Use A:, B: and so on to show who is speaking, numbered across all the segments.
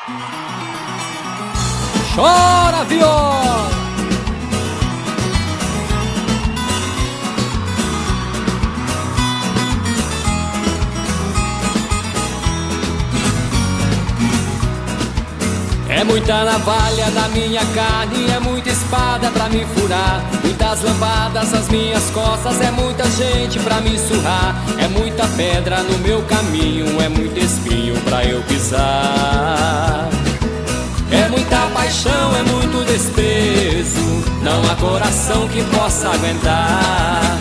A: Chora, viola! É muita navalha na minha carne, é muita espada pra me furar, muitas lambadas nas minhas costas, é muita gente pra me surrar, é muita pedra no meu caminho, é muito espinho pra eu pisar. É muita paixão, é muito desprezo, não há coração que possa aguentar.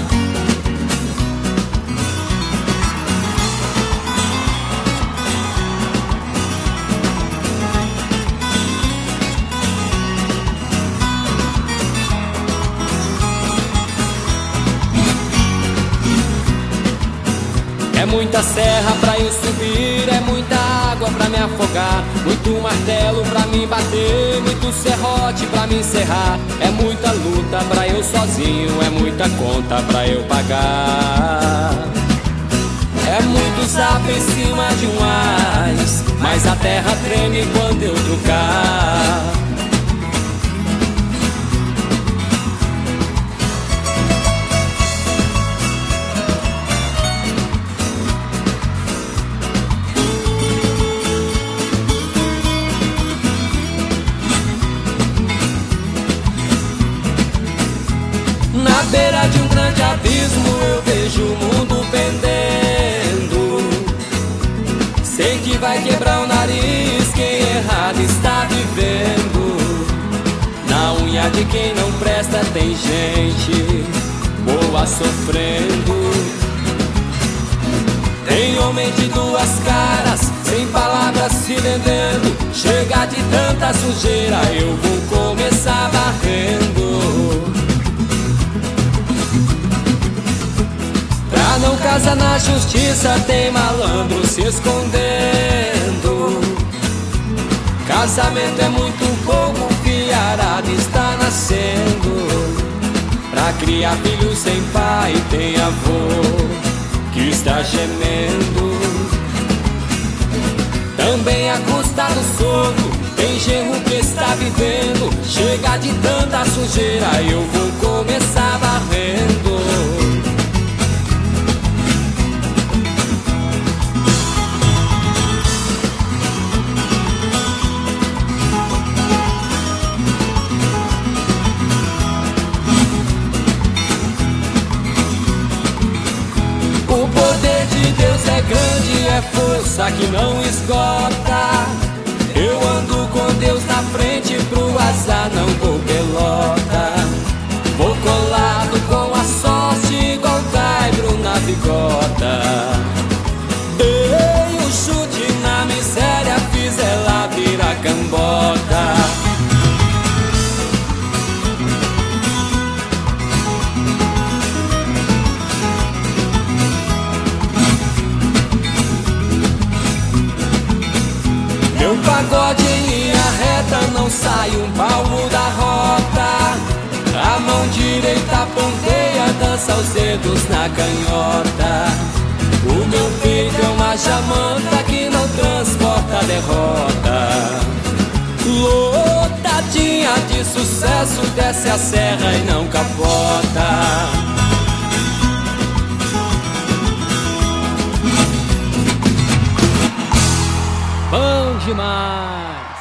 A: É muita serra pra eu subir, é muita água pra me afogar, muito martelo pra me bater, muito serrote pra me encerrar. É muita luta pra eu sozinho, é muita conta pra eu pagar. É muito zap em cima de um ás, mas a terra treme quando eu trucar. Na beira de um grande abismo eu vejo o mundo pendendo. Sei que vai quebrar o nariz quem errado está vivendo. Na unha de quem não presta tem gente boa sofrendo. Tem homem de duas caras, sem palavras se vendendo. Chega de tanta sujeira, eu vou começar varrendo. Pra não casar na justiça tem malandro se escondendo. Casamento é muito pouco, filharada está nascendo. Pra criar filhos sem pai tem avô que está gemendo. Também a custa do sono tem genro que está vivendo. Chega de tanta sujeira, eu vou começar varrendo. O poder de Deus é grande, é força que não esgota. Eu ando com Deus na frente, pro azar não vou pelota. Vou colado com a sorte, igual caibro na bigota. Dei um chute na miséria, fiz ela virar cambota. Meu pagode em linha reta, não sai um palmo da rota. A mão direita ponteia, dança os dedos na canhota. O meu peito é uma jamanta que não transporta a derrota. Lotadinha de sucesso, desce a serra e não capota. Bom demais!